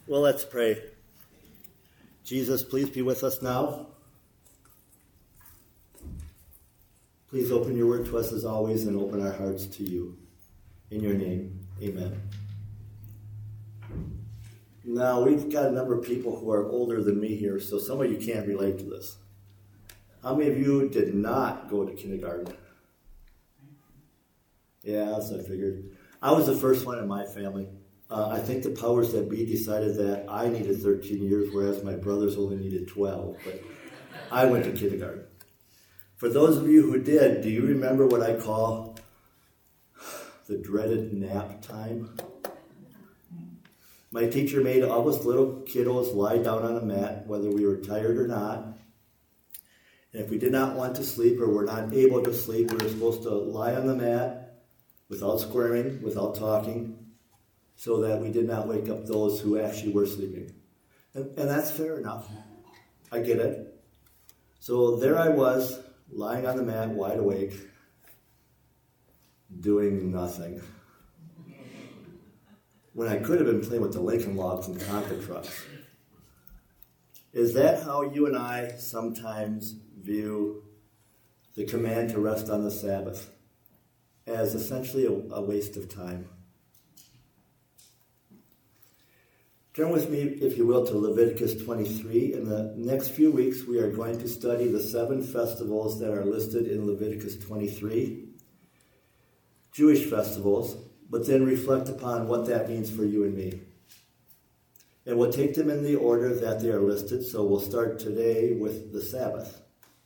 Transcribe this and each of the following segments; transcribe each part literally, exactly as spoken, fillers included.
Well, let's pray. Jesus, please be with us now. Please open your word to us as always and open our hearts to you. In your name, amen. Now, we've got a number of people who are older than me here, so some of you can't relate to this. How many of you did not go to kindergarten? Yeah, as I figured. I was the first one in my family. Uh, I think the powers that be decided that I needed thirteen years, whereas my brothers only needed twelve. But I went to kindergarten. For those of you who did, do you remember what I call the dreaded nap time? My teacher made all us little kiddos lie down on a mat, whether we were tired or not. And if we did not want to sleep or were not able to sleep, we were supposed to lie on the mat without squirming, without talking, so that we did not wake up those who actually were sleeping. And, and that's fair enough. I get it. So there I was, lying on the mat, wide awake, doing nothing. When I could have been playing with the Lincoln Logs and Tonka trucks. Is that how you and I sometimes view the command to rest on the Sabbath? As essentially a, a waste of time. Turn with me, if you will, to Leviticus twenty-three. In the next few weeks, we are going to study the seven festivals that are listed in Leviticus twenty-three. Jewish festivals, but then reflect upon what that means for you and me. And we'll take them in the order that they are listed, so we'll start today with the Sabbath.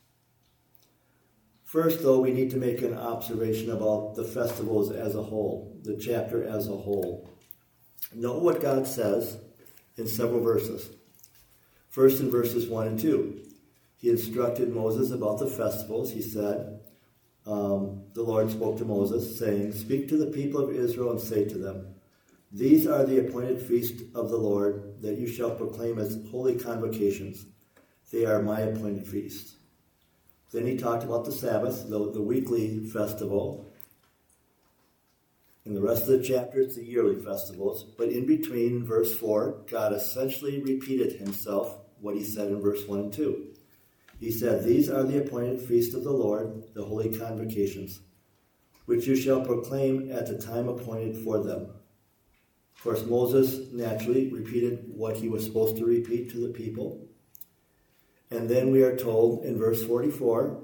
First, though, we need to make an observation about the festivals as a whole, the chapter as a whole. Note what God says in several verses. First, in verses one and two, he instructed Moses about the festivals. He said, um, the Lord spoke to Moses, saying, "Speak to the people of Israel and say to them, these are the appointed feasts of the Lord that you shall proclaim as holy convocations. They are my appointed feasts." Then he talked about the Sabbath, the, the weekly festival. In the rest of the chapter, it's the yearly festivals. But in between, in verse four, God essentially repeated himself, what he said in verse one and two. He said, "These are the appointed feasts of the Lord, the holy convocations, which you shall proclaim at the time appointed for them." Of course, Moses naturally repeated what he was supposed to repeat to the people. And then we are told in verse forty-four,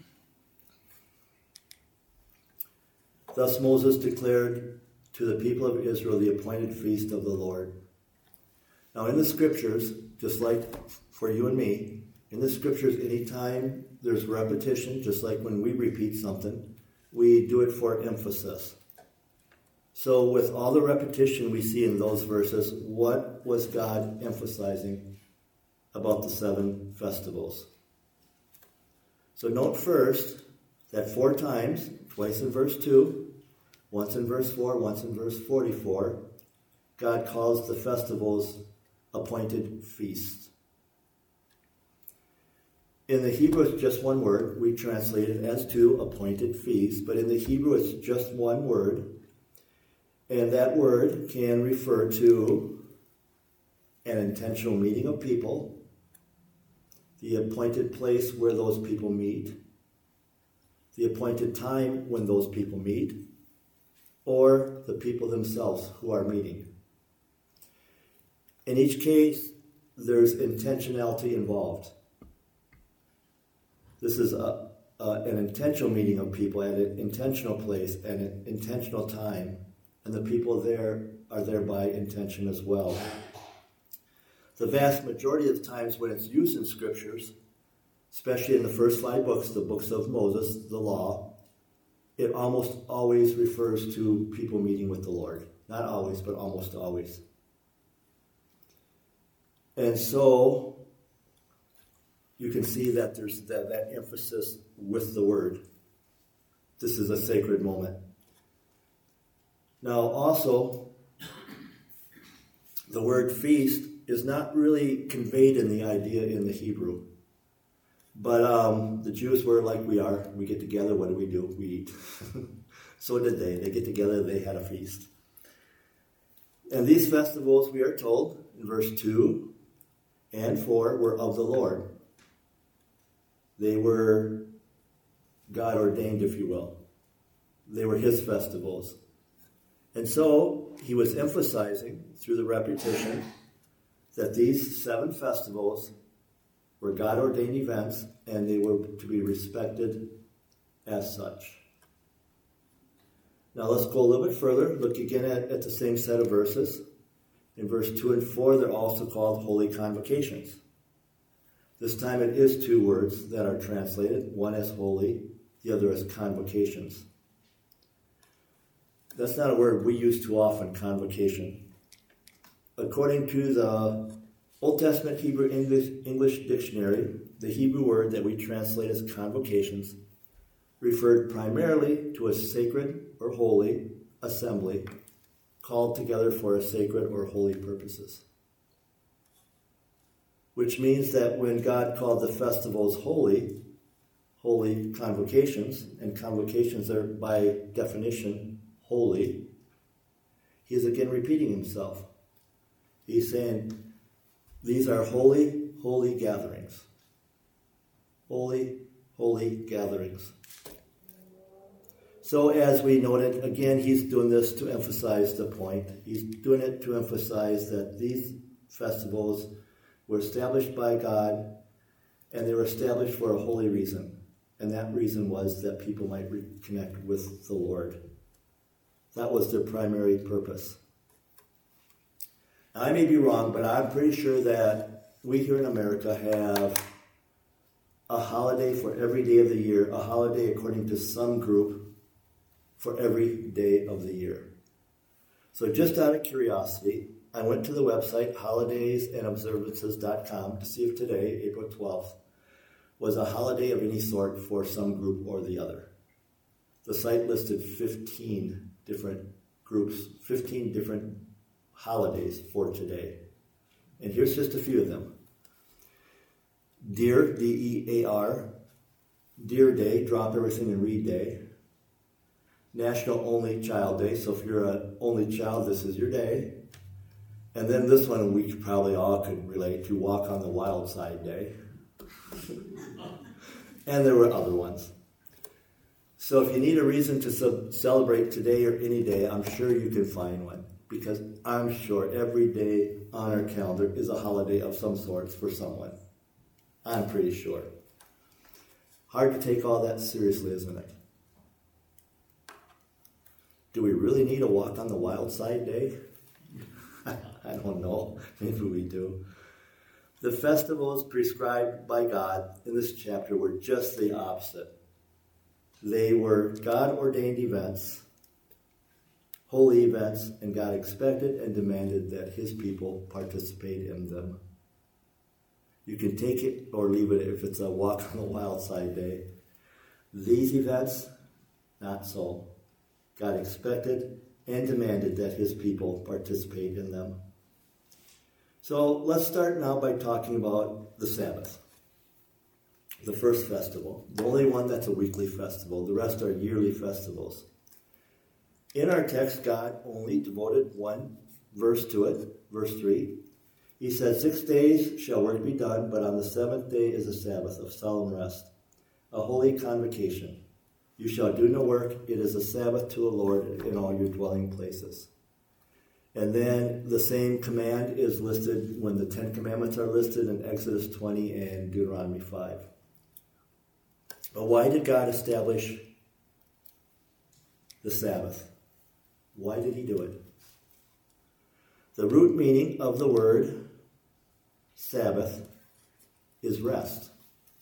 "Thus Moses declared to the people of Israel the appointed feast of the Lord." Now in the scriptures, just like for you and me, in the scriptures, anytime there's repetition, just like when we repeat something, we do it for emphasis. So with all the repetition we see in those verses, what was God emphasizing about the seven festivals? So note first that four times, twice in verse two, once in verse four, once in verse forty-four, God calls the festivals appointed feasts. In the Hebrew, it's just one word. We translate it as two, appointed feasts. But in the Hebrew, it's just one word. And that word can refer to an intentional meeting of people, the appointed place where those people meet, the appointed time when those people meet, or the people themselves who are meeting. In each case, there's intentionality involved. This is a, a, an intentional meeting of people at an intentional place at an intentional time, and the people there are there by intention as well. The vast majority of the times when it's used in scriptures, especially in the first five books, the books of Moses, the law, it almost always refers to people meeting with the Lord. Not always, but almost always. And so you can see that there's that, that emphasis with the word. This is a sacred moment. Now also, the word feast is not really conveyed in the idea in the Hebrew. But um, the Jews were like we are. We get together, what do we do? We eat. So did they. They get together, they had a feast. And these festivals, we are told, in verse two and four were of the Lord. They were God ordained, if you will. They were his festivals. And so he was emphasizing through the repetition that these seven festivals were God ordained events and they were to be respected as such. Now let's go a little bit further. Look again at, at the same set of verses. In verse two and four, they're also called holy convocations. This time it is two words that are translated, one as holy, the other as convocations. That's not a word we use too often, convocation. According to the Old Testament Hebrew English, English Dictionary, the Hebrew word that we translate as convocations referred primarily to a sacred or holy assembly called together for a sacred or holy purposes. Which means that when God called the festivals holy, holy convocations, and convocations are by definition holy, he is again repeating himself. He's saying, these are holy, holy gatherings. Holy, holy gatherings. So as we noted, again, he's doing this to emphasize the point. He's doing it to emphasize that these festivals were established by God, and they were established for a holy reason. And that reason was that people might reconnect with the Lord. That was their primary purpose. Now, I may be wrong, but I'm pretty sure that we here in America have a holiday for every day of the year, a holiday according to some group for every day of the year. So just out of curiosity, I went to the website holidays and observances dot com to see if today, April twelfth, was a holiday of any sort for some group or the other. The site listed fifteen different groups, fifteen different holidays for today. And here's just a few of them. Dear, D E A R, Dear Day, Drop Everything and Read Day. National Only Child Day, so if you're an only child, this is your day. And then this one we probably all could relate to, Walk on the Wild Side Day. And there were other ones. So if you need a reason to sub- celebrate today or any day, I'm sure you can find one. Because I'm sure every day on our calendar is a holiday of some sort for someone. I'm pretty sure. Hard to take all that seriously, isn't it? Do we really need a Walk on the Wild Side Day? I don't know. Maybe we do. The festivals prescribed by God in this chapter were just the opposite. They were God-ordained events, holy events, and God expected and demanded that his people participate in them. You can take it or leave it if it's a Walk on the Wild Side Day. These events, not so. God expected and demanded that his people participate in them. So let's start now by talking about the Sabbath, the first festival, the only one that's a weekly festival. The rest are yearly festivals. In our text, God only devoted one verse to it, verse three. He said, Six days shall work be done, but on the seventh day is a Sabbath of solemn rest, a holy convocation. You shall do no work. It is a Sabbath to the Lord in all your dwelling places. And then the same command is listed when the Ten Commandments are listed in Exodus twenty and Deuteronomy five. But why did God establish the Sabbath? Why did he do it? The root meaning of the word Sabbath is rest,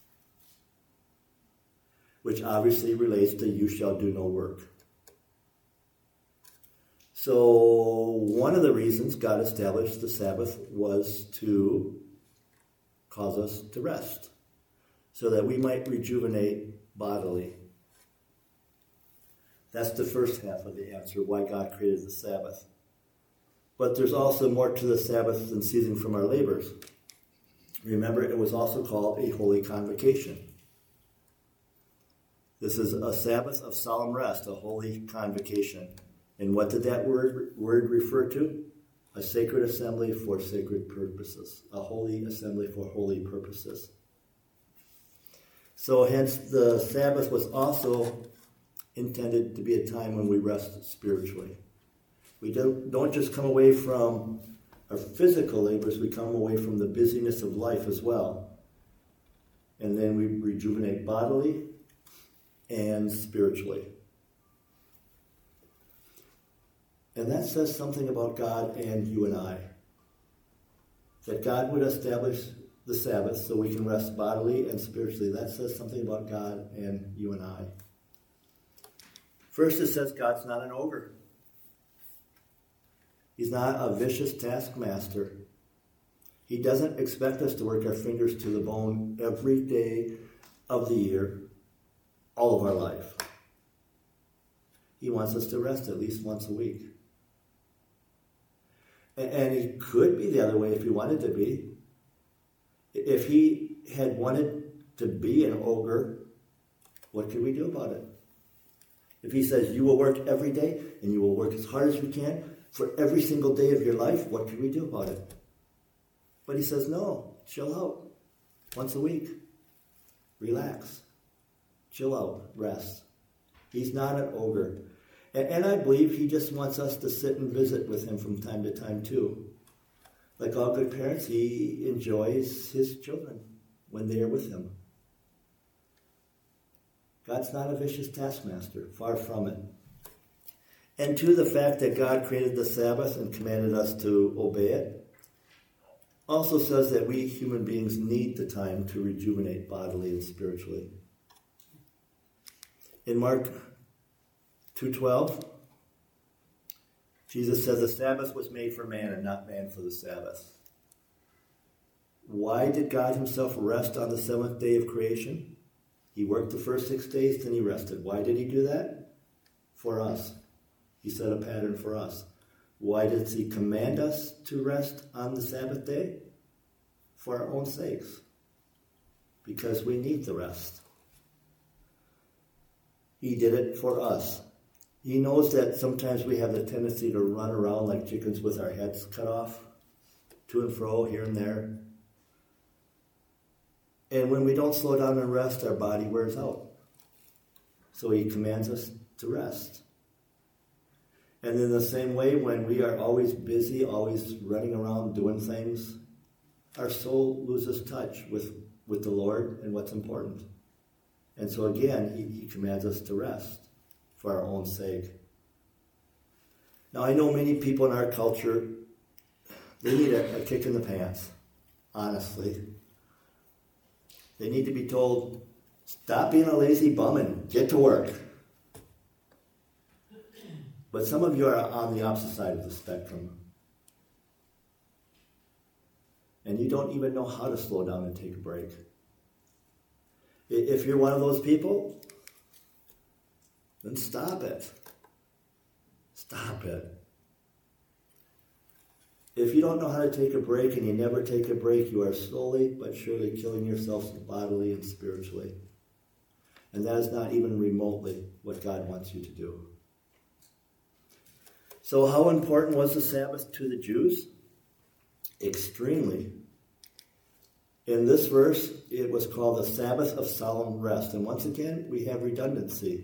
which obviously relates to you shall do no work. So one of the reasons God established the Sabbath was to cause us to rest, so that we might rejuvenate bodily. That's the first half of the answer, why God created the Sabbath. But there's also more to the Sabbath than ceasing from our labors. Remember, it was also called a holy convocation. This is a Sabbath of solemn rest, a holy convocation. And what did that word, word refer to? a sacred assembly for sacred purposes, a holy assembly for holy purposes. So hence the Sabbath was also intended to be a time when we rest spiritually. We don't, don't just come away from our physical labors, we come away from the busyness of life as well. And then we rejuvenate bodily and spiritually. And that says something about God and you and I. That God would establish the Sabbath so we can rest bodily and spiritually. That says something about God and you and I. First, it says God's not an ogre. He's not a vicious taskmaster. He doesn't expect us to work our fingers to the bone every day of the year, all of our life. He wants us to rest at least once a week. And he could be the other way if he wanted to be. If he had wanted to be an ogre, what could we do about it? If he says you will work every day and you will work as hard as you can for every single day of your life, what can we do about it? But he says, no, chill out. Once a week. Relax. Chill out. Rest. He's not an ogre. And, and I believe he just wants us to sit and visit with him from time to time too. Like all good parents, he enjoys his children when they are with him. God's not a vicious taskmaster. Far from it. And to the fact that God created the Sabbath and commanded us to obey it, also says that we human beings need the time to rejuvenate bodily and spiritually. In Mark two twelve, Jesus says the Sabbath was made for man and not man for the Sabbath. Why did God himself rest on the seventh day of creation? He worked the first six days, then he rested. Why did he do that? For us. He set a pattern for us. Why does he command us to rest on the Sabbath day? For our own sakes. Because we need the rest. He did it for us. He knows that sometimes we have the tendency to run around like chickens with our heads cut off, to and fro, here and there. And when we don't slow down and rest, our body wears out. So he commands us to rest. And in the same way, when we are always busy, always running around doing things, our soul loses touch with, with the Lord and what's important. And so again, he, he commands us to rest for our own sake. Now, I know many people in our culture, they need a, a kick in the pants, honestly. They need to be told, stop being a lazy bum and get to work. But some of you are on the opposite side of the spectrum. And you don't even know how to slow down and take a break. If you're one of those people, then stop it. Stop it. If you don't know how to take a break and you never take a break, you are slowly but surely killing yourself bodily and spiritually. And that is not even remotely what God wants you to do. So how important was the Sabbath to the Jews? Extremely. In this verse, it was called the Sabbath of solemn rest. And once again, we have redundancy.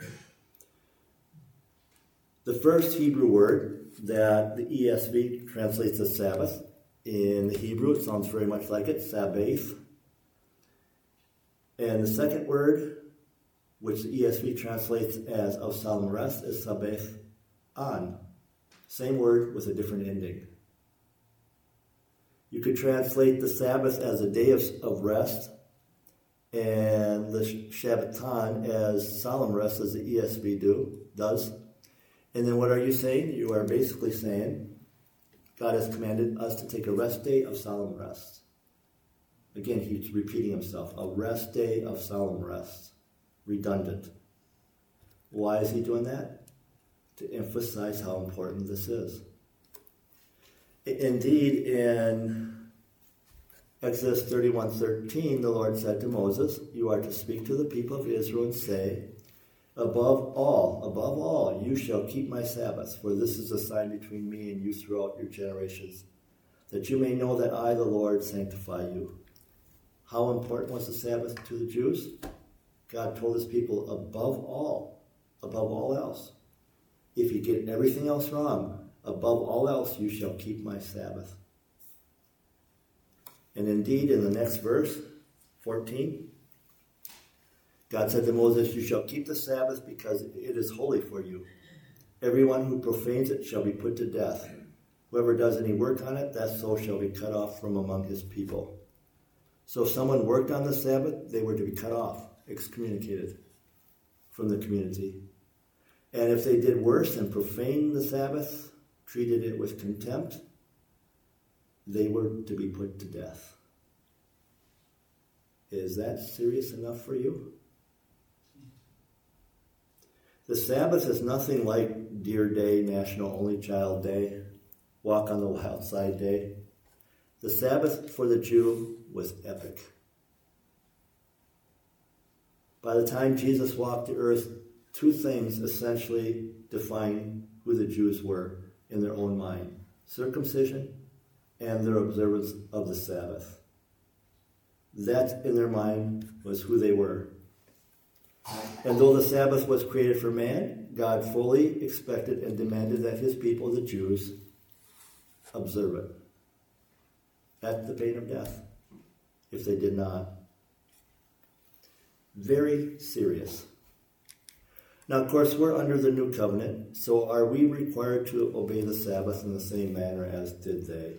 The first Hebrew word that the E S V translates as Sabbath, in the Hebrew, it sounds very much like it, Sabbath. And the second word, which the E S V translates as of solemn rest, is Sabbath on. Same word with a different ending. You could translate the Sabbath as a day of, of rest and the Shabbaton as solemn rest, as the E S V do, does. And then what are you saying? You are basically saying God has commanded us to take a rest day of solemn rest. Again, he's repeating himself. A rest day of solemn rest. Redundant. Why is he doing that? To emphasize how important this is. Indeed, in Exodus thirty-one thirteen, the Lord said to Moses, you are to speak to the people of Israel and say, Above all, above all, you shall keep my Sabbaths, for this is a sign between me and you throughout your generations, that you may know that I, the Lord, sanctify you. How important was the Sabbath to the Jews? God told his people, above all, above all else. If you get everything else wrong, above all else, you shall keep my Sabbath. And indeed, in the next verse, fourteen, God said to Moses, you shall keep the Sabbath because it is holy for you. Everyone who profanes it shall be put to death. Whoever does any work on it, that soul shall be cut off from among his people. So if someone worked on the Sabbath, they were to be cut off, excommunicated from the community. And if they did worse and profaned the Sabbath, treated it with contempt, they were to be put to death. Is that serious enough for you? The Sabbath is nothing like Deer Day, National Only Child Day, Walk on the Wild Side Day. The Sabbath for the Jew was epic. By the time Jesus walked the earth, two things essentially define who the Jews were in their own mind: circumcision and their observance of the Sabbath. That, in their mind, was who they were. And though the Sabbath was created for man, God fully expected and demanded that his people, the Jews, observe it at the pain of death if they did not. Very serious. Now, of course, we're under the new covenant, so are we required to obey the Sabbath in the same manner as did they?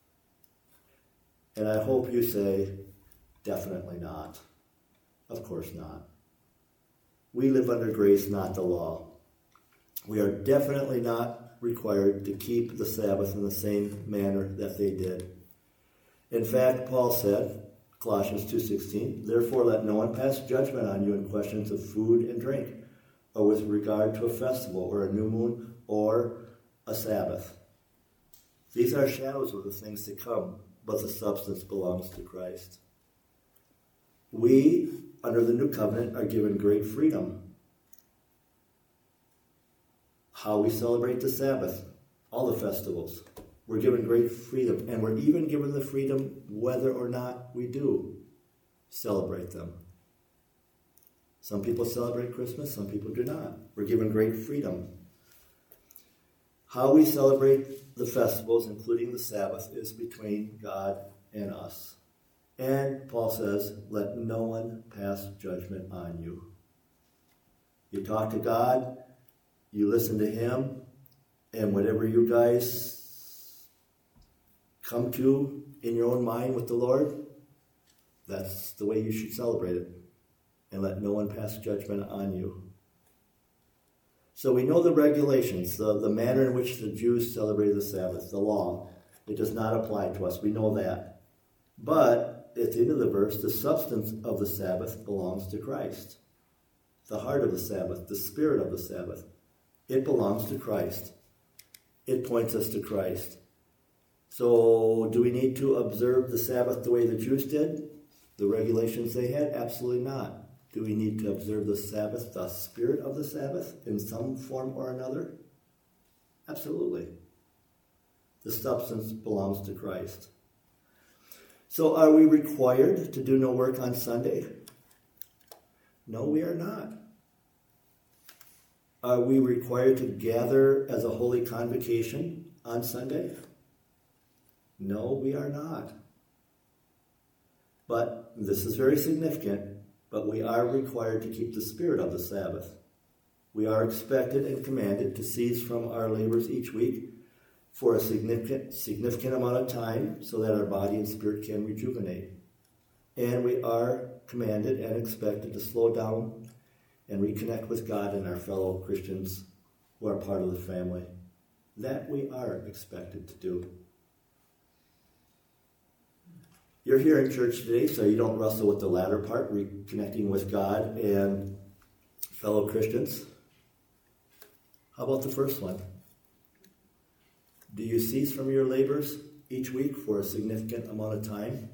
And I hope you say, definitely not. Of course not. We live under grace, not the law. We are definitely not required to keep the Sabbath in the same manner that they did. In fact, Paul said, Colossians two sixteen, therefore let no one pass judgment on you in questions of food and drink, or with regard to a festival, or a new moon, or a Sabbath. These are shadows of the things to come, but the substance belongs to Christ. We, under the new covenant, are given great freedom. How we celebrate the Sabbath, all the festivals. We're given great freedom, and we're even given the freedom whether or not we do celebrate them. Some people celebrate Christmas, some people do not. We're given great freedom. How we celebrate the festivals, including the Sabbath, is between God and us. And Paul says, let no one pass judgment on you. You talk to God, you listen to him, and whatever you guys come to in your own mind with the Lord, that's the way you should celebrate it. And let no one pass judgment on you. So we know the regulations, the, the manner in which the Jews celebrated the Sabbath, the law. It does not apply to us. We know that. But at the end of the verse, the substance of the Sabbath belongs to Christ. The heart of the Sabbath, the spirit of the Sabbath, it belongs to Christ. It points us to Christ. So do we need to observe the Sabbath the way the Jews did? The regulations they had? Absolutely not. Do we need to observe the Sabbath, the spirit of the Sabbath, in some form or another? Absolutely. The substance belongs to Christ. So are we required to do no work on Sunday? No, we are not. Are we required to gather as a holy convocation on Sunday? No, we are not. But this is very significant, but we are required to keep the spirit of the Sabbath. We are expected and commanded to cease from our labors each week for a significant, significant amount of time so that our body and spirit can rejuvenate. And we are commanded and expected to slow down and reconnect with God and our fellow Christians who are part of the family. That we are expected to do. You're here in church today, so you don't wrestle with the latter part, reconnecting with God and fellow Christians. How about the first one? Do you cease from your labors each week for a significant amount of time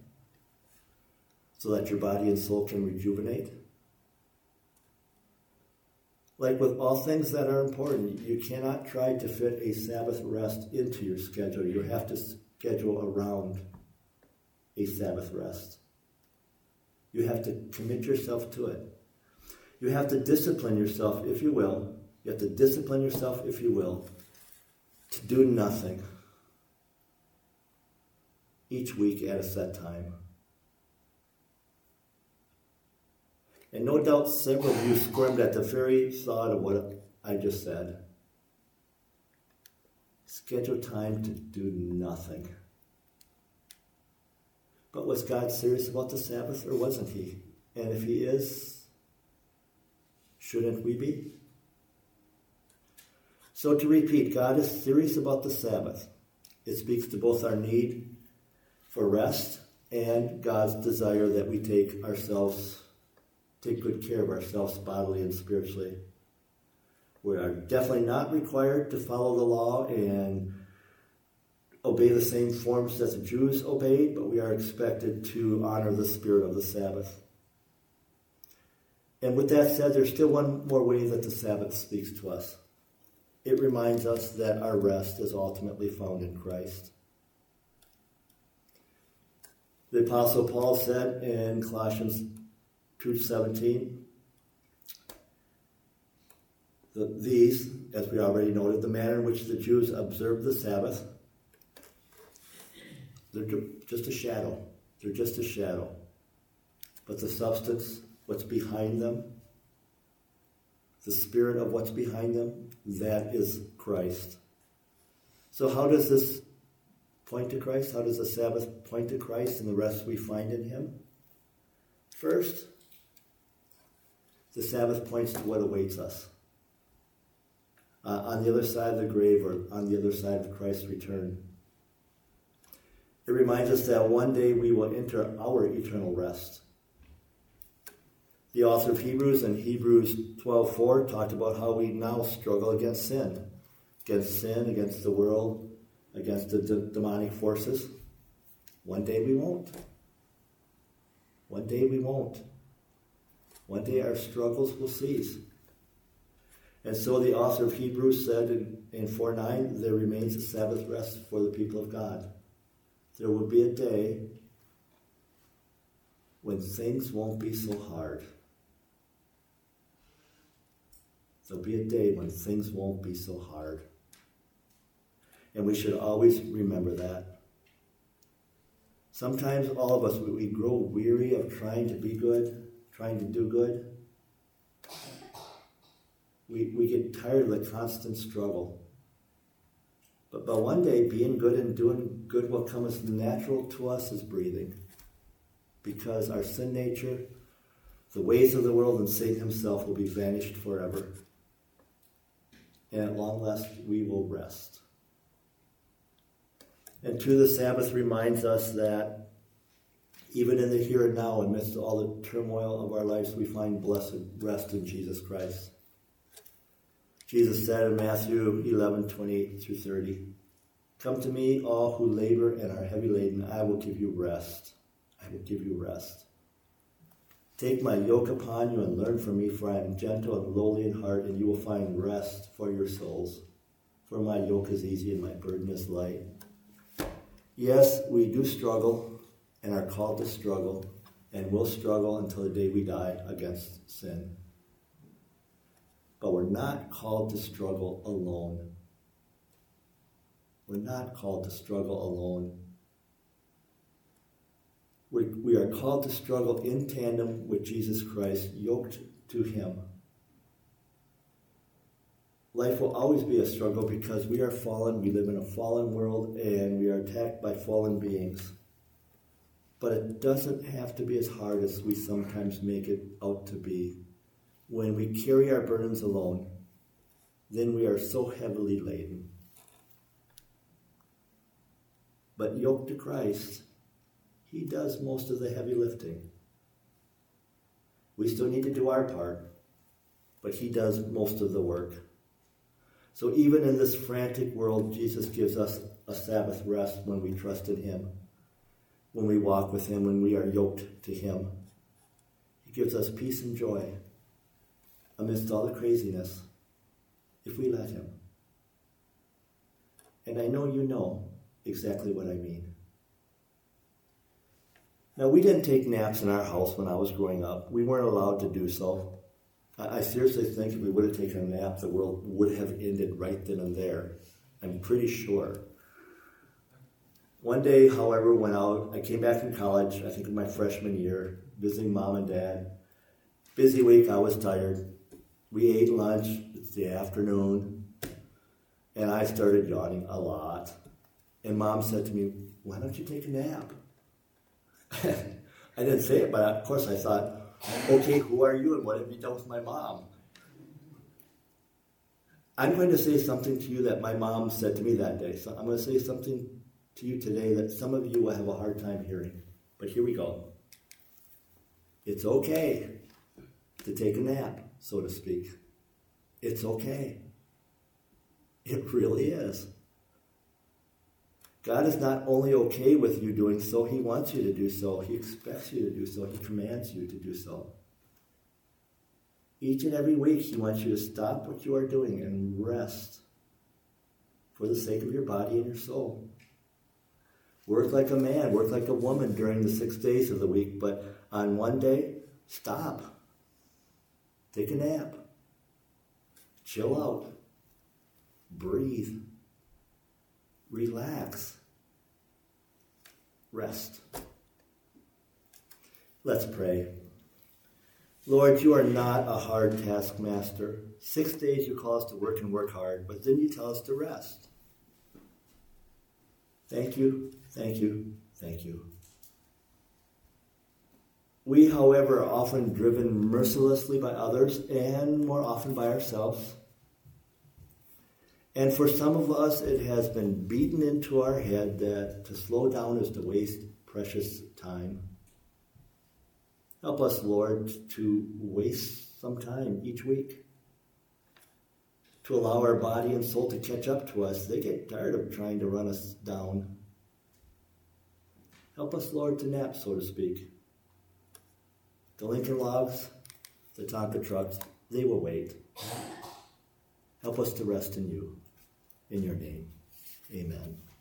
so that your body and soul can rejuvenate? Like with all things that are important, you cannot try to fit a Sabbath rest into your schedule. You have to schedule around a Sabbath rest. You have to commit yourself to it. You have to discipline yourself, if you will. You have to discipline yourself, if you will, to do nothing each week at a set time. And no doubt several of you squirmed at the very thought of what I just said. Schedule time to do nothing. But was God serious about the Sabbath, or wasn't he? And if he is, shouldn't we be? So to repeat, God is serious about the Sabbath. It speaks to both our need for rest and God's desire that we take ourselves, take good care of ourselves bodily and spiritually. We are definitely not required to follow the law and obey the same forms that the Jews obeyed, but we are expected to honor the spirit of the Sabbath. And with that said, there's still one more way that the Sabbath speaks to us. It reminds us that our rest is ultimately found in Christ. The Apostle Paul said in Colossians two seventeen, the, these, as we already noted, the manner in which the Jews observed the Sabbath, they're just a shadow. They're just a shadow. But the substance, what's behind them, the spirit of what's behind them, that is Christ. So how does this point to Christ? How does the Sabbath point to Christ and the rest we find in him? First, the Sabbath points to what awaits us. Uh, on the other side of the grave, or on the other side of Christ's return. It reminds us that one day we will enter our eternal rest. The author of Hebrews in Hebrews twelve four talked about how we now struggle against sin. Against sin, against the world, against the de- demonic forces. One day we won't. One day we won't. One day our struggles will cease. And so the author of Hebrews said in, in four nine, there remains a Sabbath rest for the people of God. There will be a day when things won't be so hard. There'll be a day when things won't be so hard. And we should always remember that. Sometimes all of us, we, we grow weary of trying to be good, trying to do good. We, we get tired of the constant struggle. But, but one day, being good and doing good will come as natural to us as breathing. Because our sin nature, the ways of the world, and Satan himself will be vanished forever. And at long last, we will rest. And too, the Sabbath reminds us that even in the here and now, amidst all the turmoil of our lives, we find blessed rest in Jesus Christ. Jesus said in Matthew eleven twenty-eight through thirty, come to me, all who labor and are heavy laden, I will give you rest. I will give you rest. Take my yoke upon you and learn from me, for I am gentle and lowly in heart, and you will find rest for your souls. For my yoke is easy and my burden is light. Yes, we do struggle and are called to struggle, and will struggle until the day we die against sin. But we're not called to struggle alone. We're not called to struggle alone. We, we are called to struggle in tandem with Jesus Christ, yoked to him. Life will always be a struggle because we are fallen, we live in a fallen world, and we are attacked by fallen beings. But it doesn't have to be as hard as we sometimes make it out to be. When we carry our burdens alone, then we are so heavily laden. But yoked to Christ, he does most of the heavy lifting. We still need to do our part, but he does most of the work. So even in this frantic world, Jesus gives us a Sabbath rest when we trust in him, when we walk with him, when we are yoked to him. He gives us peace and joy. amidst all the craziness if we let him. And I know you know exactly what I mean. Now, we didn't take naps in our house when I was growing up. We weren't allowed to do so. I, I seriously think if we would have taken a nap, the world would have ended right then and there. I'm pretty sure. One day, however, when I, I came back from college, I think in my freshman year, visiting mom and dad. Busy week, I was tired. We ate lunch, it's the afternoon, and I started yawning a lot. And mom said to me, "Why don't you take a nap?" I didn't say it, but of course I thought, okay, who are you and what have you done with my mom? I'm going to say something to you that my mom said to me that day. So I'm going to say something to you today that some of you will have a hard time hearing. But here we go. It's okay to take a nap, so to speak. It's okay. It really is. God is not only okay with you doing so, he wants you to do so. He expects you to do so. He commands you to do so. Each and every week, he wants you to stop what you are doing and rest for the sake of your body and your soul. Work like a man, work like a woman during the six days of the week, but on one day, stop. Take a nap. Chill out. Breathe. Relax. Rest. Let's pray. Lord, you are not a hard taskmaster. Six days you call us to work and work hard, but then you tell us to rest. Thank you, thank you, thank you. We, however, are often driven mercilessly by others and more often by ourselves. And for some of us, it has been beaten into our head that to slow down is to waste precious time. Help us, Lord, to waste some time each week. To allow our body and soul to catch up to us. They get tired of trying to run us down. Help us, Lord, to nap, so to speak. The Lincoln Logs, the Tonka trucks, they will wait. Help us to rest in you. In your name, amen.